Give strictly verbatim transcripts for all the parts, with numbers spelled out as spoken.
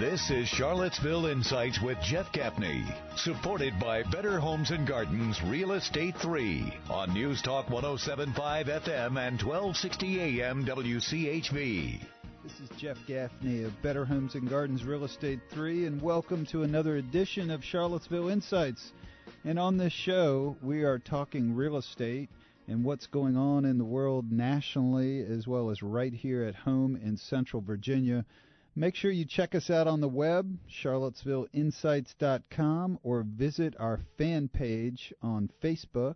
This is Charlottesville Insights with Jeff Gaffney, supported by Better Homes and Gardens Real Estate three on News Talk one oh seven point five F M and twelve sixty A M W C H V. This is Jeff Gaffney of Better Homes and Gardens Real Estate three, and welcome to another edition of Charlottesville Insights. And on this show, we are talking real estate and what's going on in the world nationally, as well as right here at home in Central Virginia. Make sure you check us out on the web, charlottesville insights dot com, or visit our fan page on Facebook,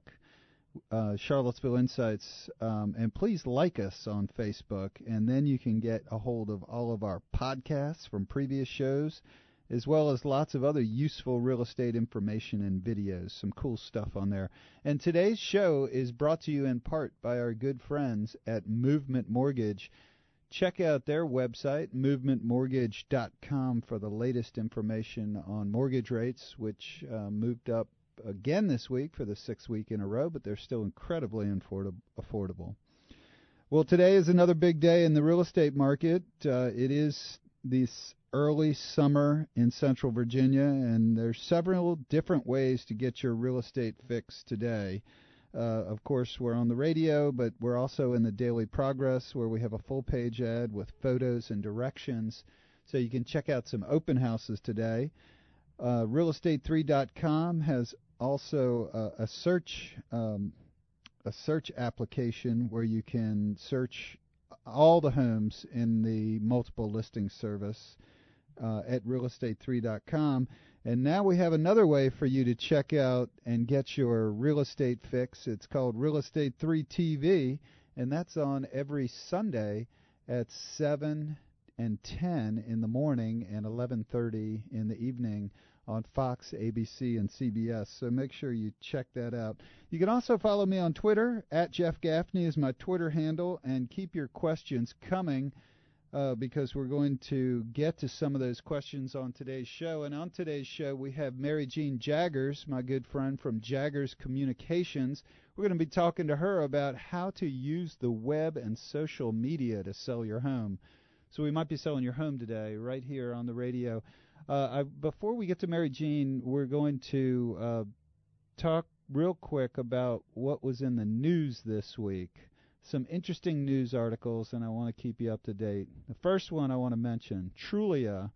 uh, Charlottesville Insights, um, and please like us on Facebook, and then you can get a hold of all of our podcasts from previous shows, as well as lots of other useful real estate information and videos, some cool stuff on there. And today's show is brought to you in part by our good friends at Movement Mortgage. Check out their website, movement mortgage dot com, for the latest information on mortgage rates, which uh, moved up again this week for the sixth week in a row, but they're still incredibly affordable. Well, today is another big day in the real estate market. Uh, it is this early summer in Central Virginia, and there's several different ways to get your real estate fix today. Uh, of course, we're on the radio, but we're also in the Daily Progress, where we have a full-page ad with photos and directions, so you can check out some open houses today. Uh, real estate three dot com has also uh, a search um, a search application where you can search all the homes in the multiple listing service uh, at real estate three dot com. And now we have another way for you to check out and get your real estate fix. It's called Real Estate three T V, and that's on every Sunday at seven and ten in the morning and eleven thirty in the evening on Fox, A B C, and C B S. So make sure you check that out. You can also follow me on Twitter. At Jeff Gaffney is my Twitter handle, and keep your questions coming. Uh, because we're going to get to some of those questions on today's show. And on today's show, we have Mary Jean Jaggers, my good friend from Jaggers Communications. We're going to be talking to her about how to use the web and social media to sell your home. So we might be selling your home today right here on the radio. Uh, I, before we get to Mary Jean, we're going to uh, talk real quick about what was in the news this week. Some interesting news articles, and I want to keep you up to date. The first one I want to mention, Trulia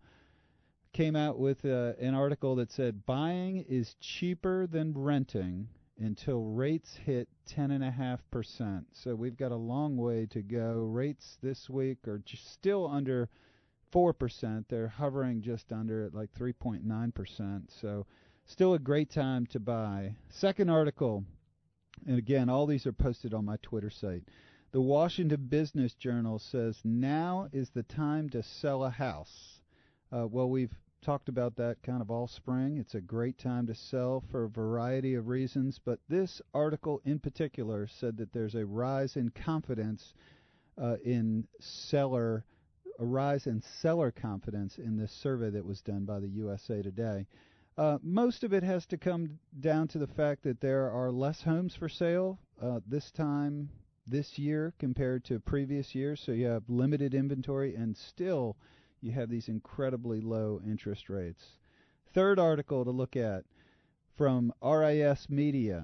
came out with uh, an article that said buying is cheaper than renting until rates hit ten point five percent. So we've got a long way to go. Rates this week are just still under four percent. They're hovering just under at like three point nine percent. So still a great time to buy. Second article, and again, all these are posted on my Twitter site. The Washington Business Journal says now is the time to sell a house. Uh, well, we've talked about that kind of all spring. It's a great time to sell for a variety of reasons, but this article in particular said that there's a rise in confidence uh, in seller, a rise in seller confidence in this survey that was done by the U S A Today. Uh, most of it has to come down to the fact that there are less homes for sale uh, this time this year compared to previous years. So you have limited inventory, and still you have these incredibly low interest rates. Third article to look at from R I S Media,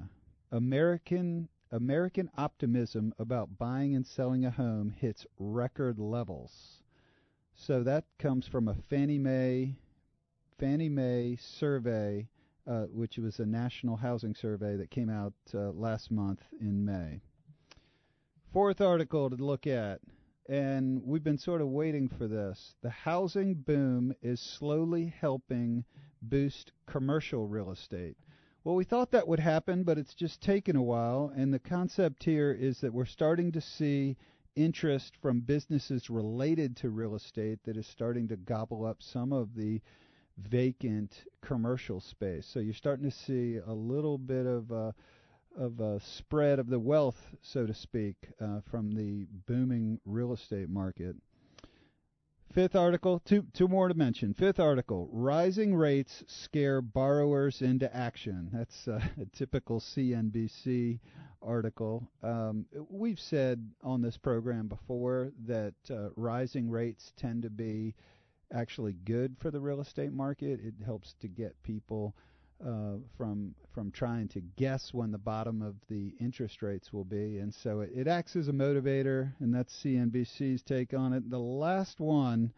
American American optimism about buying and selling a home hits record levels. So that comes from a Fannie Mae Fannie Mae survey, uh, which was a national housing survey that came out uh, last month in May. Fourth article to look at, and we've been sort of waiting for this. The housing boom is slowly helping boost commercial real estate. Well, we thought that would happen, but it's just taken a while, and the concept here is that we're starting to see interest from businesses related to real estate that is starting to gobble up some of the vacant commercial space. So you're starting to see a little bit of a, of a spread of the wealth, so to speak, uh, from the booming real estate market. Fifth article, two, two more to mention. Fifth article, rising rates scare borrowers into action. That's uh, a typical C N B C article. Um, we've said on this program before that uh, rising rates tend to be actually good for the real estate market. It helps to get people uh, from from trying to guess when the bottom of the interest rates will be. And so it, it acts as a motivator, and that's C N B C's take on it. The last one,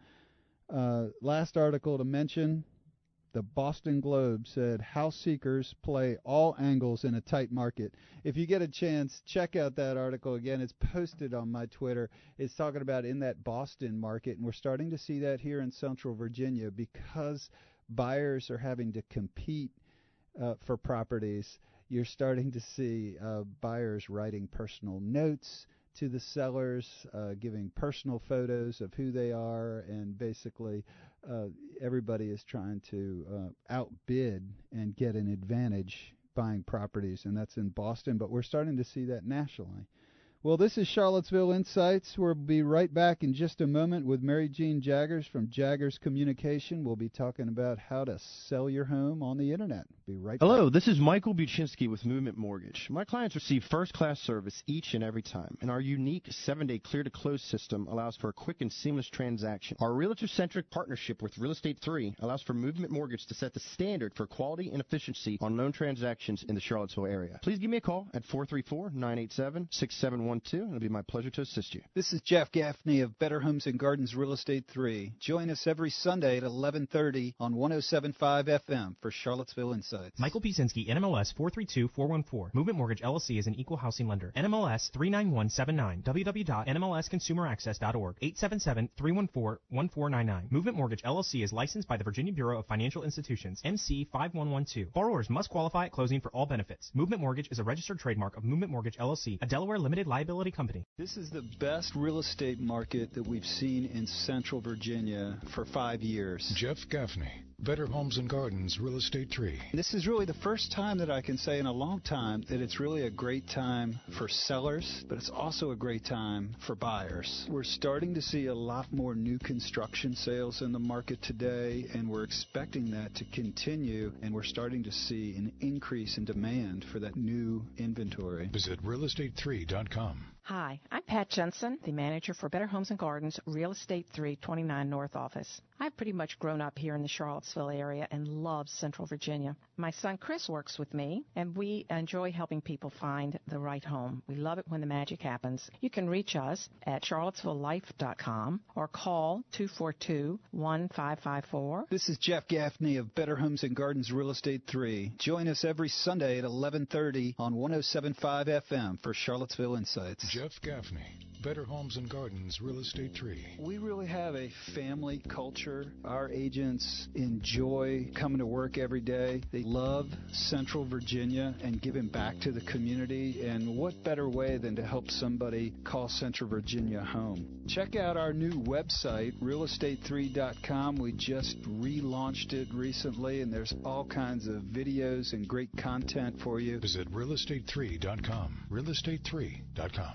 uh, last article to mention, the Boston Globe said, house seekers play all angles in a tight market. If you get a chance, check out that article. Again, it's posted on my Twitter. It's talking about in that Boston market, and we're starting to see that here in Central Virginia because buyers are having to compete uh, for properties. You're starting to see uh, buyers writing personal notes to the sellers, uh, giving personal photos of who they are, and basically uh, everybody is trying to uh, outbid and get an advantage buying properties, and that's in Boston, but we're starting to see that nationally. Well, this is Charlottesville Insights. We'll be right back in just a moment with Mary Jean Jaggers from Jaggers Communication. We'll be talking about how to sell your home on the Internet. Be right back. Hello, this is Michael Buczynski with Movement Mortgage. My clients receive first-class service each and every time, and our unique seven-day clear-to-close system allows for a quick and seamless transaction. Our realtor-centric partnership with Real Estate three allows for Movement Mortgage to set the standard for quality and efficiency on loan transactions in the Charlottesville area. Please give me a call at four three four, nine eight seven, six seven one two, and it'll be my pleasure to assist you. This is Jeff Gaffney of Better Homes and Gardens Real Estate three. Join us every Sunday at eleven thirty on one oh seven point five F M for Charlottesville Insights. Michael Buczynski, N M L S four three two four one four. Movement Mortgage, L L C is an equal housing lender. N M L S three nine one seven nine. w w w dot n m l s consumer access dot org. eight seven seven, three one four, one four nine nine. Movement Mortgage, L L C is licensed by the Virginia Bureau of Financial Institutions, M C five one one two. Borrowers must qualify at closing for all benefits. Movement Mortgage is a registered trademark of Movement Mortgage, L L C, a Delaware limited liability company. This is the best real estate market that we've seen in Central Virginia for five years. Jeff Gaffney, Better Homes and Gardens Real Estate three. This is really the first time that I can say in a long time that it's really a great time for sellers, but it's also a great time for buyers. We're starting to see a lot more new construction sales in the market today, and we're expecting that to continue, and we're starting to see an increase in demand for that new inventory. Visit real estate three dot com. Hi, I'm Pat Jensen, the manager for Better Homes and Gardens Real Estate three twenty-nine North office. I've pretty much grown up here in the Charlottesville area and love Central Virginia. My son Chris works with me, and we enjoy helping people find the right home. We love it when the magic happens. You can reach us at charlottesville life dot com or call two four two, one five five four. This is Jeff Gaffney of Better Homes and Gardens Real Estate three. Join us every Sunday at eleven thirty on one oh seven point five F M for Charlottesville Insights. Jeff Gaffney, Better Homes and Gardens Real Estate three. We really have a family culture. Our agents enjoy coming to work every day. They love Central Virginia and giving back to the community. And what better way than to help somebody call Central Virginia home? Check out our new website, real estate three dot com. We just relaunched it recently, and there's all kinds of videos and great content for you. Visit real estate three dot com. real estate three dot com.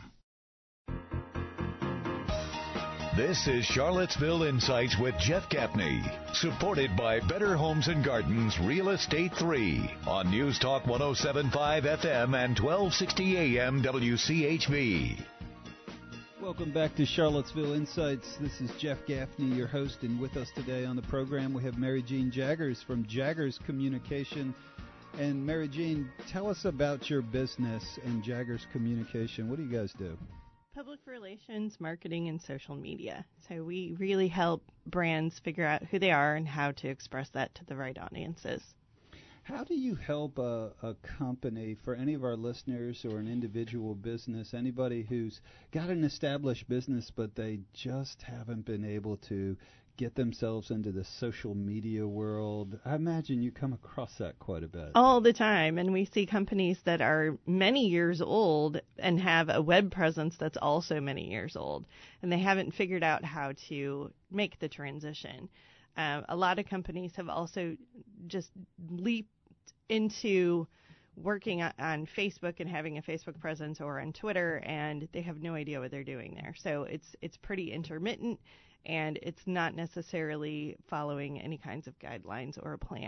This is Charlottesville Insights with Jeff Gaffney, supported by Better Homes and Gardens Real Estate three on News Talk one oh seven point five F M and twelve sixty A M W C H V. Welcome back to Charlottesville Insights. This is Jeff Gaffney, your host, and with us today on the program we have Mary Jean Jaggers from Jaggers Communication. And Mary Jean, tell us about your business and Jaggers Communication. What do you guys do? Public relations, marketing, and social media. So we really help brands figure out who they are and how to express that to the right audiences. How do you help a, a company, for any of our listeners or an individual business, anybody who's got an established business but they just haven't been able to get themselves into the social media world? I imagine you come across that quite a bit. All the time, and we see companies that are many years old and have a web presence that's also many years old, and they haven't figured out how to make the transition. Uh, a lot of companies have also just leaped into working on Facebook and having a Facebook presence or on Twitter, and they have no idea what they're doing there. So it's it's pretty intermittent, and it's not necessarily following any kinds of guidelines or a plan.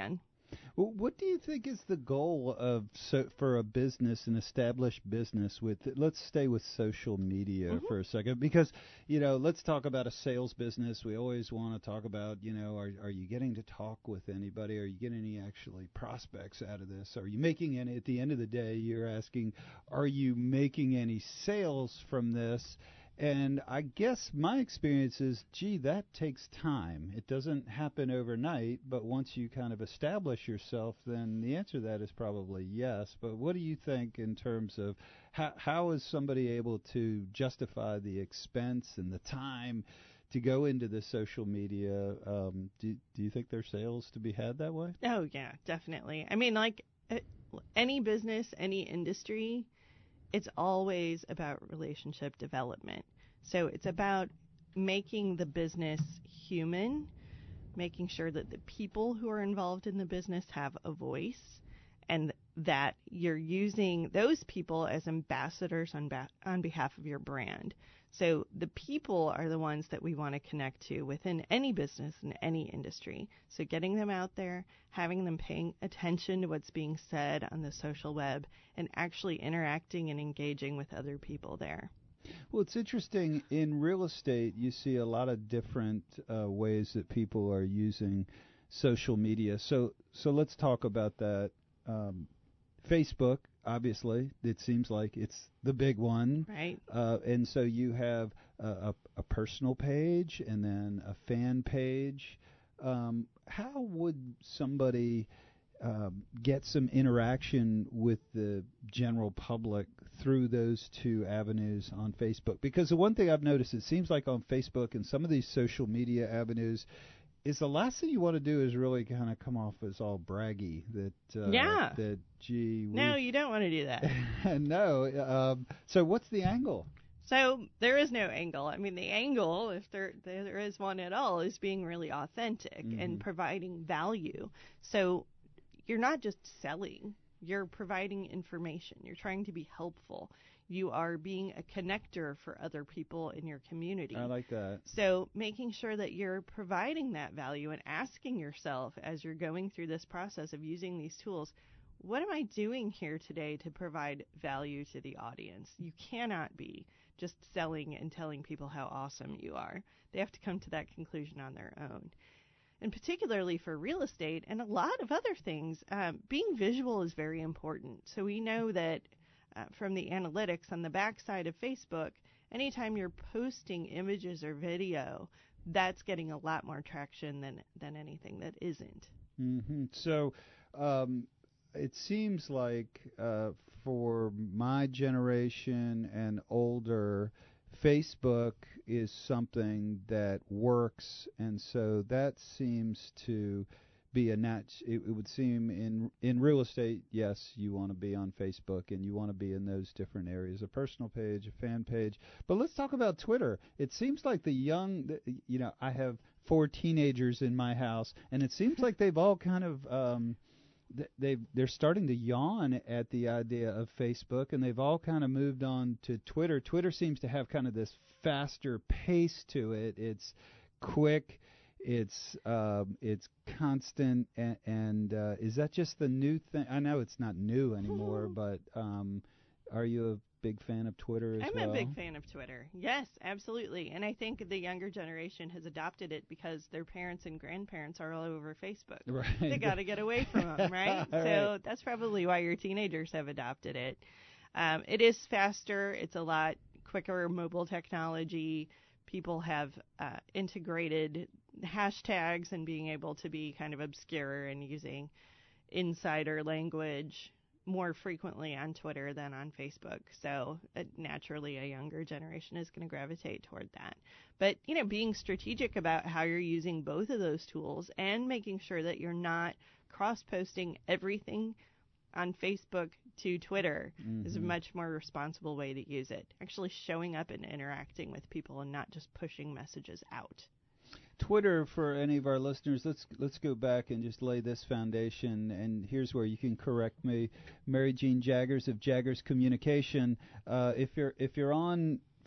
Well, what do you think is the goal of so, for a business, an established business with, let's stay with social media mm-hmm. for a second, because, you know, let's talk about a sales business. We always want to talk about, you know, are, are you getting to talk with anybody? Are you getting any actually prospects out of this? Are you making any, at the end of the day, you're asking, are you making any sales from this? And I guess my experience is, gee, that takes time. It doesn't happen overnight, but once you kind of establish yourself, then the answer to that is probably yes. But what do you think in terms of how, how is somebody able to justify the expense and the time to go into the social media? Um, do, do you think there's sales to be had that way? Oh, yeah, definitely. I mean, like uh, any business, any industry, it's always about relationship development. So it's about making the business human, making sure that the people who are involved in the business have a voice, and that you're using those people as ambassadors on, ba- on behalf of your brand. So the people are the ones that we want to connect to within any business in any industry. So getting them out there, having them paying attention to what's being said on the social web, and actually interacting and engaging with other people there. Well, it's interesting. In real estate, you see a lot of different uh, ways that people are using social media. So, so let's talk about that. Um, Facebook, obviously, it seems like it's the big one. Right. Uh, and so you have a, a, a personal page and then a fan page. Um, how would somebody um, get some interaction with the general public through those two avenues on Facebook? Because the one thing I've noticed, it seems like on Facebook and some of these social media avenues, is the last thing you want to do is really kind of come off as all braggy that uh, yeah that gee we no you don't want to do that. no um, so what's the angle? So there is no angle. I mean, the angle, if there there is one at all, is being really authentic mm-hmm. and providing value. So you're not just selling, you're providing information, you're trying to be helpful. You are being a connector for other people in your community. I like that. So making sure that you're providing that value and asking yourself as you're going through this process of using these tools, what am I doing here today to provide value to the audience? You cannot be just selling and telling people how awesome you are. They have to come to that conclusion on their own. And particularly for real estate and a lot of other things, um, being visual is very important. So we know that Uh, from the analytics on the backside of Facebook, anytime you're posting images or video, that's getting a lot more traction than than anything that isn't. Mm-hmm. So um, it seems like uh, for my generation and older, Facebook is something that works, and so that seems to be a nat- it, it would seem in in real estate, yes, you want to be on Facebook and you want to be in those different areas, a personal page, a fan page. But let's talk about Twitter. It seems like the young, you know, I have four teenagers in my house, and it seems like they've all kind of um, they they're starting to yawn at the idea of Facebook, and they've all kind of moved on to Twitter. Twitter seems to have kind of this faster pace to it. It's quick. It's um, it's constant, and, and uh, is that just the new thing? I know it's not new anymore, but um, are you a big fan of Twitter as I'm well? I'm a big fan of Twitter. Yes, absolutely. And I think the younger generation has adopted it because their parents and grandparents are all over Facebook. Right. They got to get away from them, right? So right. That's probably why your teenagers have adopted it. Um, it is faster. It's a lot quicker mobile technology. People have uh, integrated hashtags and being able to be kind of obscure and using insider language more frequently on Twitter than on Facebook. So uh, naturally, a younger generation is going to gravitate toward that. But, you know, being strategic about how you're using both of those tools and making sure that you're not cross-posting everything on Facebook to Twitter mm-hmm. is a much more responsible way to use it. Actually showing up and interacting with people and not just pushing messages out. Twitter, for any of our listeners, let's let's go back and just lay this foundation, and here's where you can correct me. Mary Jean Jaggers of Jaggers Communication. Uh, if you're if you're on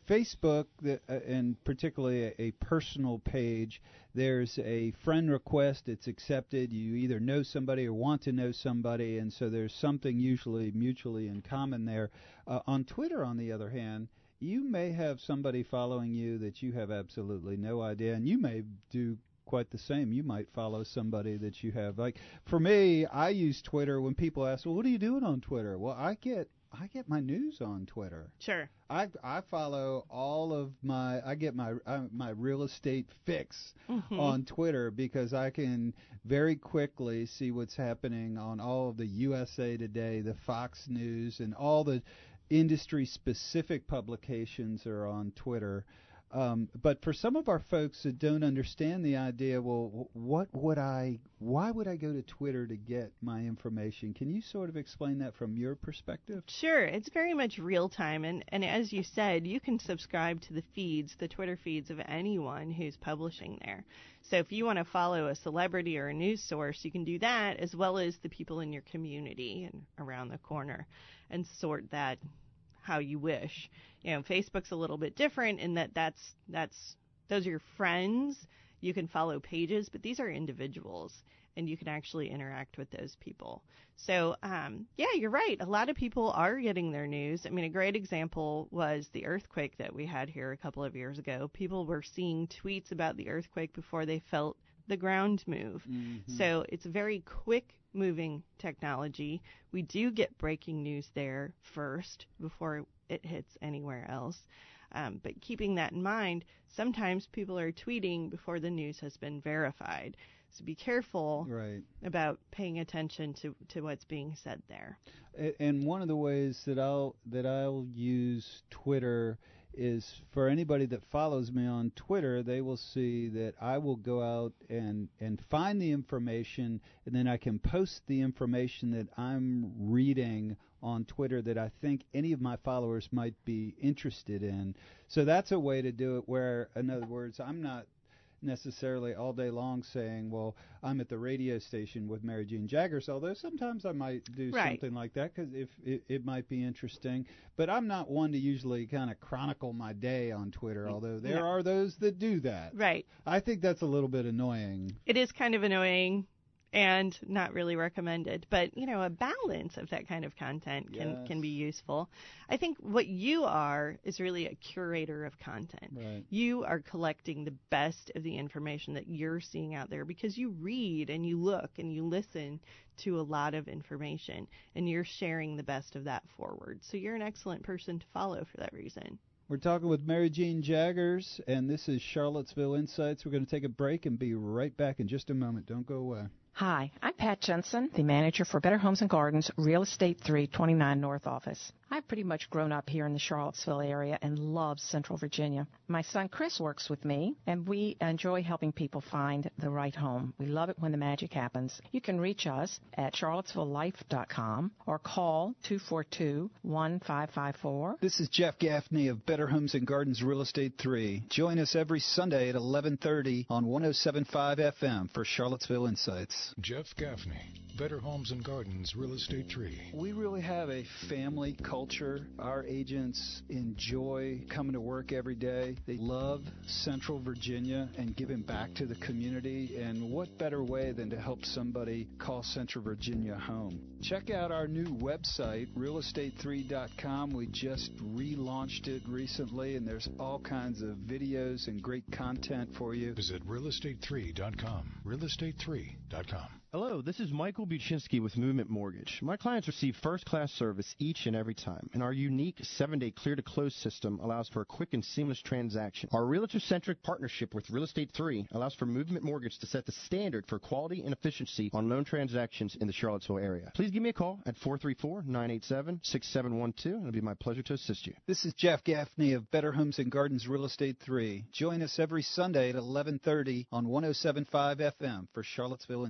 Facebook, the, uh, and particularly a, a personal page, there's a friend request. It's accepted. You either know somebody or want to know somebody, and so there's something usually mutually in common there. Uh, on Twitter, on the other hand, you may have somebody following you that you have absolutely no idea, and you may do quite the same. You might follow somebody that you have. Like, for me, I use Twitter when people ask, well, what are you doing on Twitter? Well, I get I get my news on Twitter. Sure. I I follow all of my I get my uh, my real estate fix mm-hmm. on Twitter because I can very quickly see what's happening on all of the U S A Today, the Fox News, and all the industry specific publications are on Twitter. Um, but for some of our folks that don't understand the idea, well, what would I, why would I go to Twitter to get my information? Can you sort of explain that from your perspective? Sure. It's very much real time. And, and as you said, you can subscribe to the feeds, the Twitter feeds of anyone who's publishing there. So if you want to follow a celebrity or a news source, you can do that as well as the people in your community and around the corner and sort that how you wish. You know, Facebook's a little bit different in that that's that's those are your friends. You can follow pages, but these are individuals, and you can actually interact with those people. So, um, yeah, you're right. A lot of people are getting their news. I mean, a great example was the earthquake that we had here a couple of years ago. People were seeing tweets about the earthquake before they felt the ground move. Mm-hmm. So it's very quick moving technology. We do get breaking news there first before it hits anywhere else. Um, but keeping that in mind, sometimes people are tweeting before the news has been verified. So be careful right. about paying attention to, to what's being said there. And one of the ways that I'll that I'll use Twitter is for anybody that follows me on Twitter, they will see that I will go out and, and find the information, and then I can post the information that I'm reading on Twitter that I think any of my followers might be interested in. So that's a way to do it where, in other words, I'm not necessarily all day long saying, well, I'm at the radio station with Mary Jean Jaggers, although sometimes I might do right. something like that because if it, it might be interesting. But I'm not one to usually kind of chronicle my day on Twitter, although there no. are those that do that. Right. I think that's a little bit annoying. It is kind of annoying and not really recommended. But, you know, a balance of that kind of content can, yes. can be useful. I think what you are is really a curator of content. Right. You are collecting the best of the information that you're seeing out there because you read and you look and you listen to a lot of information, and you're sharing the best of that forward. So you're an excellent person to follow for that reason. We're talking with Mary Jean Jaggers, and this is Charlottesville Insights. We're going to take a break and be right back in just a moment. Don't go away. Hi, I'm Pat Jensen, the manager for Better Homes and Gardens, Real Estate three twenty-nine North office. I've pretty much grown up here in the Charlottesville area and love Central Virginia. My son Chris works with me, and we enjoy helping people find the right home. We love it when the magic happens. You can reach us at charlottesville life dot com or call two four two, one five five four. This is Jeff Gaffney of Better Homes and Gardens Real Estate three. Join us every Sunday at eleven thirty on one oh seven point five F M for Charlottesville Insights. Jeff Gaffney, Better Homes and Gardens Real Estate three. We really have a family culture. Our agents enjoy coming to work every day. They love Central Virginia and giving back to the community. And what better way than to help somebody call Central Virginia home? Check out our new website, real estate three dot com. We just relaunched it recently, and there's all kinds of videos and great content for you. Visit real estate three dot com. real estate three dot com. Hello, this is Michael Buczynski with Movement Mortgage. My clients receive first-class service each and every time, and our unique seven-day clear-to-close system allows for a quick and seamless transaction. Our realtor-centric partnership with Real Estate three allows for Movement Mortgage to set the standard for quality and efficiency on loan transactions in the Charlottesville area. Please give me a call at four three four, nine eight seven, six seven one two, and it'll be my pleasure to assist you. This is Jeff Gaffney of Better Homes and Gardens Real Estate three. Join us every Sunday at eleven thirty on one oh seven point five F M for Charlottesville Insights. My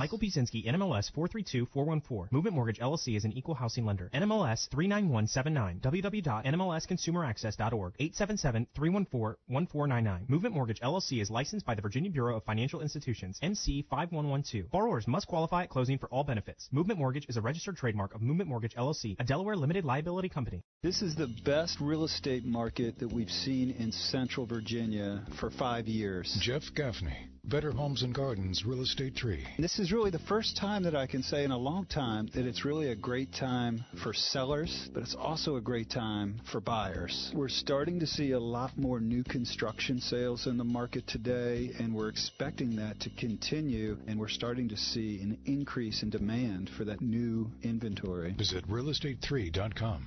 Michael Pisinski, N M L S four three two four one four. Movement Mortgage, L L C is an equal housing lender. N M L S three nine one seven nine. w w w dot n m l s consumer access dot org. eight seven seven, three one four, one four nine nine. Movement Mortgage, L L C is licensed by the Virginia Bureau of Financial Institutions, N C five one one two. Borrowers must qualify at closing for all benefits. Movement Mortgage is a registered trademark of Movement Mortgage, L L C, a Delaware limited liability company. This is the best real estate market that we've seen in Central Virginia for five years. Jeff Gaffney, Better Homes and Gardens, Real Estate three. This is really the first time that I can say in a long time that it's really a great time for sellers, but it's also a great time for buyers. We're starting to see a lot more new construction sales in the market today, and we're expecting that to continue, and we're starting to see an increase in demand for that new inventory. Visit real estate three dot com.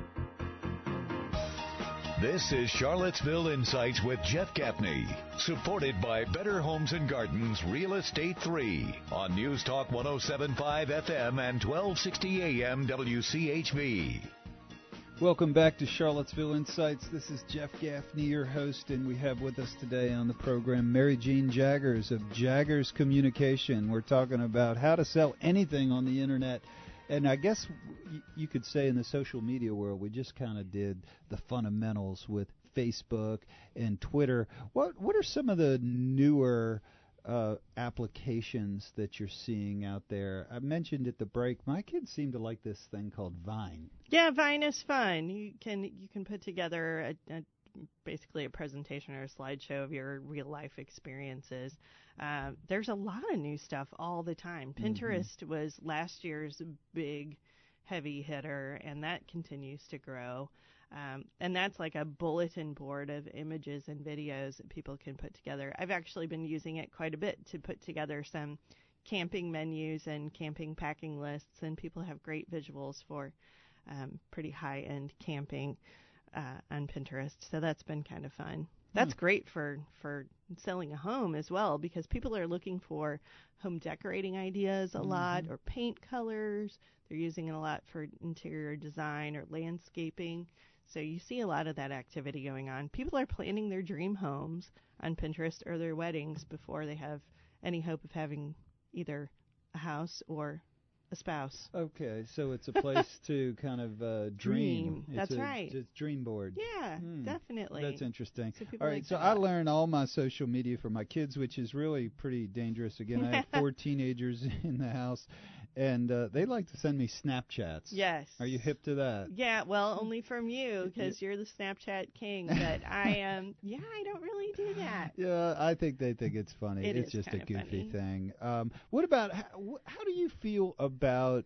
This is Charlottesville Insights with Jeff Gaffney, supported by Better Homes and Gardens Real Estate three on News Talk one oh seven point five F M and twelve sixty A M W C H V. Welcome back to Charlottesville Insights. This is Jeff Gaffney, your host, and we have with us today on the program Mary Jean Jaggers of Jaggers Communication. We're talking about how to sell anything on the internet. And I guess you could say in the social media world, we just kind of did the fundamentals with Facebook and Twitter. What what are some of the newer uh, applications that you're seeing out there? I mentioned at the break, my kids seem to like this thing called Vine. Yeah, Vine is fun. You can you can put together a, a basically a presentation or a slideshow of your real life experiences. Uh, there's a lot of new stuff all the time. Pinterest mm-hmm. was last year's big heavy hitter, and that continues to grow. Um, and that's like a bulletin board of images and videos that people can put together. I've actually been using it quite a bit to put together some camping menus and camping packing lists, and people have great visuals for um, pretty high-end camping uh, on Pinterest. So that's been kind of fun. That's hmm. great for, for selling a home as well, because people are looking for home decorating ideas a mm-hmm. lot, or paint colors. They're using it a lot for interior design or landscaping. So you see a lot of that activity going on. People are planning their dream homes on Pinterest or their weddings before they have any hope of having either a house or a spouse. Okay, so it's a place to kind of uh, dream. Dream. That's it's a, right. It's dream board. Yeah, hmm. definitely. That's interesting. So all right, like so that. I learned all my social media from my kids, which is really pretty dangerous. Again, I have four teenagers in the house, and uh, they like to send me Snapchats. Yes. Are you hip to that? Yeah, well, only from you, because you're the Snapchat king. But I am, um, yeah, I don't really do that. Yeah, I think they think it's funny. It it's is just a goofy funny. thing. Um, what about, how, how do you feel about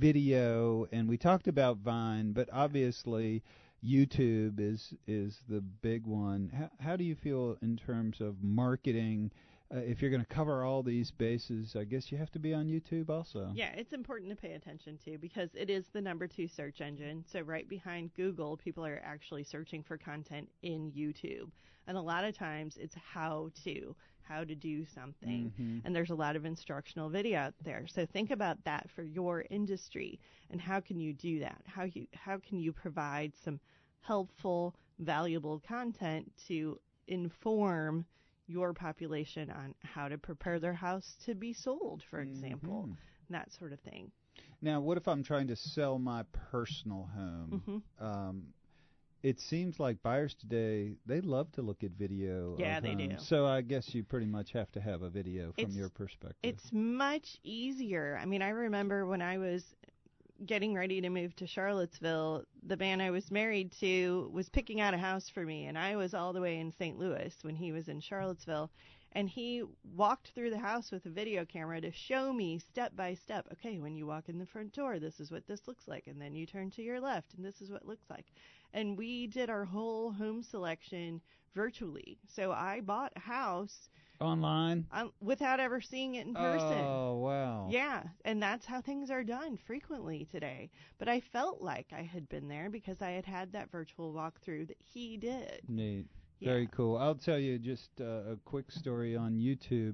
video? And we talked about Vine, but obviously YouTube is is the big one. How, how do you feel in terms of marketing? Uh, if you're going to cover all these bases, I guess you have to be on YouTube also. Yeah, it's important to pay attention to, because it is the number two search engine. So right behind Google, people are actually searching for content in YouTube. And a lot of times it's how to, how to do something. Mm-hmm. And there's a lot of instructional video out there. So think about that for your industry, and how can you do that? How you how can you provide some helpful, valuable content to inform your population on how to prepare their house to be sold, for example, mm-hmm. that sort of thing. Now, what if I'm trying to sell my personal home? Mm-hmm. Um, it seems like buyers today, they love to look at video. Yeah, of they homes. do. So I guess you pretty much have to have a video from it's, your perspective. It's much easier. I mean, I remember when I was getting ready to move to Charlottesville, the man I was married to was picking out a house for me, and I was all the way in Saint Louis when he was in Charlottesville, and he walked through the house with a video camera to show me step by step, okay, when you walk in the front door, this is what this looks like, and then you turn to your left, and this is what it looks like. And we did our whole home selection virtually. So I bought a house online um, without ever seeing it in person. Oh, wow. Yeah, and that's how things are done frequently today. But I felt like I had been there because I had had that virtual walkthrough that he did. Neat. Yeah. Very cool. I'll tell you just uh, a quick story on YouTube.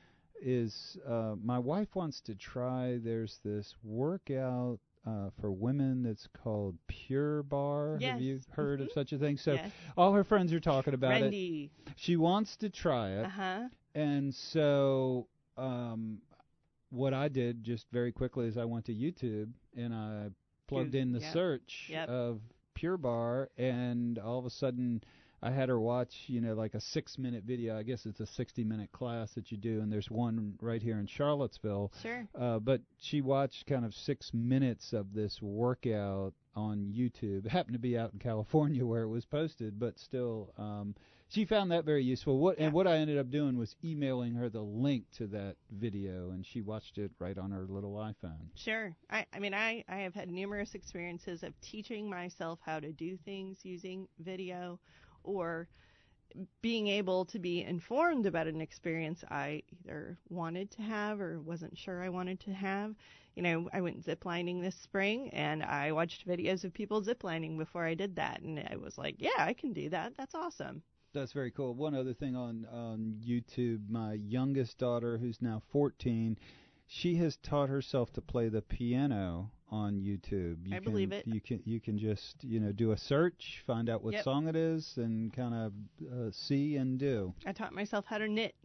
Is uh, my wife wants to try, there's this workout Uh, for women that's called Pure Bar. Yes. Have you heard mm-hmm. of such a thing? So yes. all her friends are talking about Rendy. it. She wants to try it. Uh-huh. And so um, what I did just very quickly is I went to YouTube and I plugged in the Yep. search Yep. of Pure Barre, and all of a sudden I had her watch, you know, like a six-minute video. I guess it's a sixty-minute class that you do, and there's one right here in Charlottesville. Sure. Uh, but she watched kind of six minutes of this workout on YouTube. It happened to be out in California where it was posted, but still, um, she found that very useful. What Yeah. And what I ended up doing was emailing her the link to that video, and she watched it right on her little iPhone. Sure. I, I mean, I, I have had numerous experiences of teaching myself how to do things using video, or being able to be informed about an experience I either wanted to have or wasn't sure I wanted to have. You know, I went ziplining this spring, and I watched videos of people ziplining before I did that, and I was like, yeah, I can do that. That's awesome. That's very cool. One other thing on, on YouTube, my youngest daughter, who's now fourteen, she has taught herself to play the piano on YouTube. You I can, believe it. You can you can just you know do a search, find out what Yep. song it is, and kind of uh, see and do I taught myself how to knit.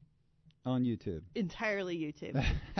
on YouTube. Entirely YouTube.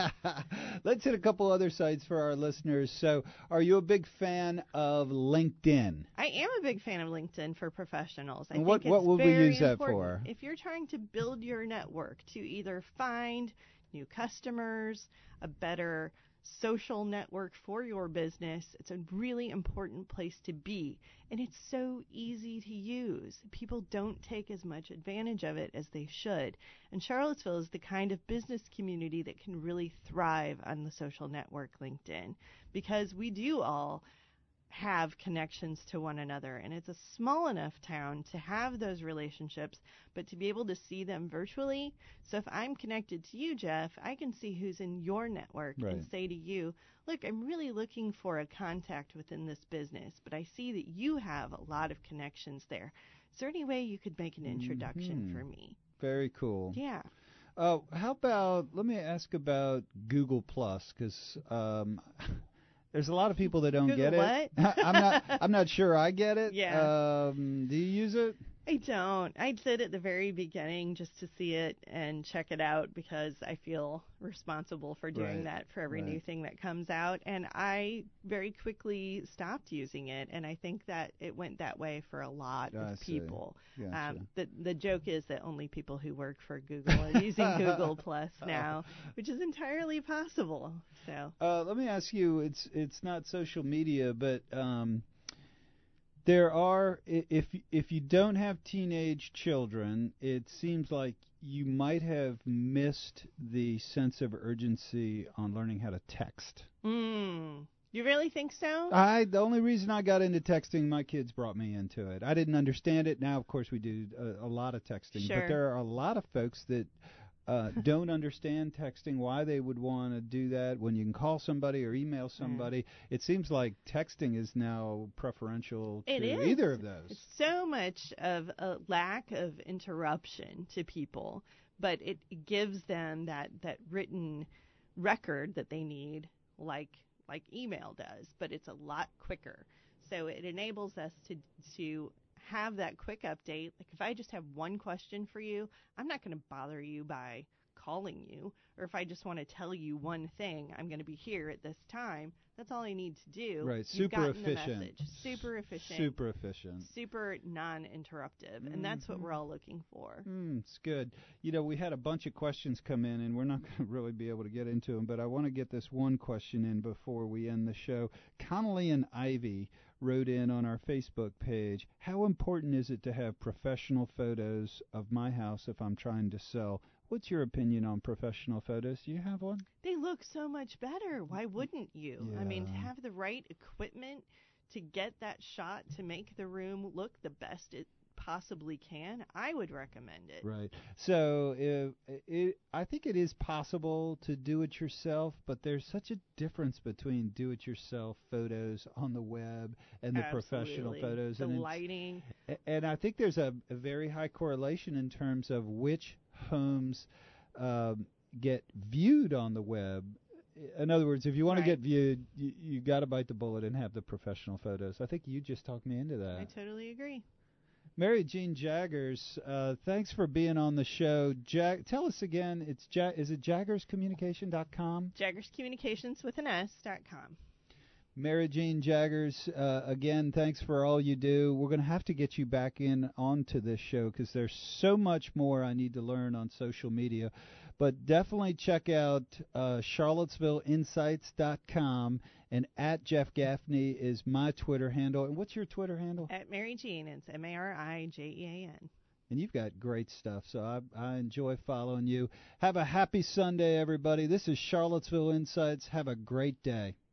Let's hit a couple other sites for our listeners. So, are you a big fan of LinkedIn? I am a big fan of LinkedIn for professionals. I And what- think what it's would we very use that important. for? If you're trying to build your network to either find new customers, a better social network for your business, it's a really important place to be. And it's so easy to use. People don't take as much advantage of it as they should. And Charlottesville is the kind of business community that can really thrive on the social network LinkedIn, because we do all have connections to one another, and it's a small enough town to have those relationships, but to be able to see them virtually. So if I'm connected to you, Jeff, I can see who's in your network Right. and say to you, look, I'm really looking for a contact within this business, but I see that you have a lot of connections there. Is there any way you could make an introduction Mhm. for me? Very cool. Yeah. Uh, how about, let me ask about Google Plus, because um, there's a lot of people that don't Google get it. what? I'm not. I'm not sure I get it. Yeah. Um, do you use it? I don't. I did at the very beginning just to see it and check it out, because I feel responsible for doing Right, that for every right. new thing that comes out. And I very quickly stopped using it, and I think that it went that way for a lot I of see. people. Gotcha. Um, the the joke is that only people who work for Google are using Google Plus now, which is entirely possible. So Uh, let me ask you. It's it's not social media, but um, there are. i- If if you don't have teenage children, it seems like you might have missed the sense of urgency on learning how to text. mm, you really think so? I the only reason I got into texting, my kids brought me into it. I didn't understand it. Now, of course, we do a, a lot of texting, Sure. but there are a lot of folks that uh, don't understand texting. Why they would want to do that when you can call somebody or email somebody? It seems like texting is now preferential to It is. either of those. It's so much of a lack of interruption to people, but it gives them that, that written record that they need, like like email does, but it's a lot quicker. So it enables us to to have that quick update. Like if I just have one question for you, I'm not going to bother you by calling you, or if I just want to tell you one thing, I'm going to be here at this time. That's all I need to do. Right, You've super gotten the efficient. message. Super efficient. Super efficient. Super non-interruptive, and that's what Mhm. we're all looking for. Mm, it's good. You know, we had a bunch of questions come in, and we're not going to really be able to get into them, but I want to get this one question in before we end the show. Connolly and Ivy wrote in on our Facebook page, how important is it to have professional photos of my house if I'm trying to sell? What's your opinion on professional photos? Do you have one? They look so much better. Why wouldn't you? I mean, to Yeah. have the right equipment to get that shot to make the room look the best it possibly can, I would recommend it. Right. So if, it, I think it is possible to do it yourself, but there's such a difference between do-it-yourself photos on the web and the professional Absolutely. photos. The and it's- lighting. And I think there's a, a very high correlation in terms of which homes um, get viewed on the web. In other words, if you want Right. to get viewed, you, you got to bite the bullet and have the professional photos. I think you just talked me into that. I totally agree. Mary Jean Jaggers, uh, thanks for being on the show. Jag- tell us again, it's ja- is it jaggers communication dot com? Jaggers Communications with an S dot com. Mary Jean Jaggers, uh, again, thanks for all you do. We're going to have to get you back in onto this show because there's so much more I need to learn on social media. But definitely check out uh, charlottesville insights dot com, and at Jeff Gaffney is my Twitter handle. And what's your Twitter handle? At Mary Jean, it's M A R I J E A N. And you've got great stuff, so I, I enjoy following you. Have a happy Sunday, everybody. This is Charlottesville Insights. Have a great day.